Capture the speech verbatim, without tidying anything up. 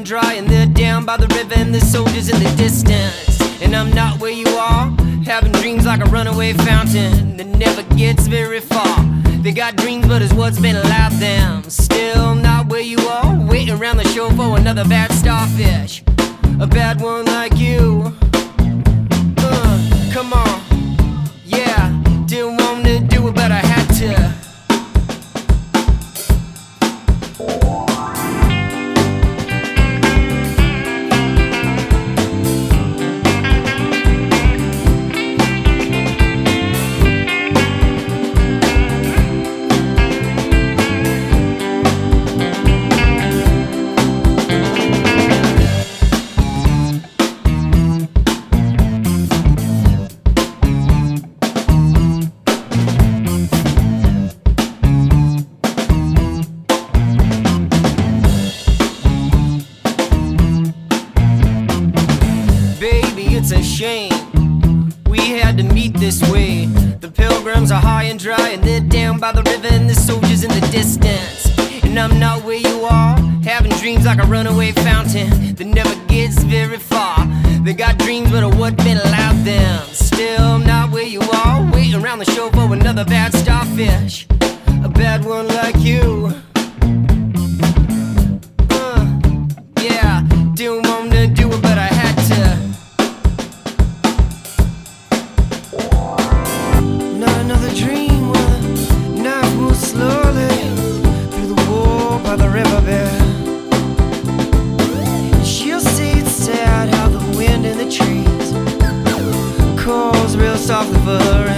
and dry, and they're down by the river, and the soldiers in the distance. And I'm not where you are, having dreams like a runaway fountain that never gets very far. They got dreams, but it's what's been allowed them. Still not where you are, waiting around the shore for another bad starfish, a bad one like you. Uh, come on, yeah, didn't want to do it, but I had to. It's a shame we had to meet this way. The pilgrims are high and dry, and they're down by the river, and the soldiers in the distance. And I'm not where you are, having dreams like a runaway fountain that never gets very far. They got dreams, but of what been allowed them. Still not where you are, waiting around the shore for another bad starfish, a bad one like you. Uh, yeah, didn't want to do it, but I had to. Another dream where the knife moves slowly through the wall by the riverbed. She'll say it's sad how the wind in the trees calls real softly for her.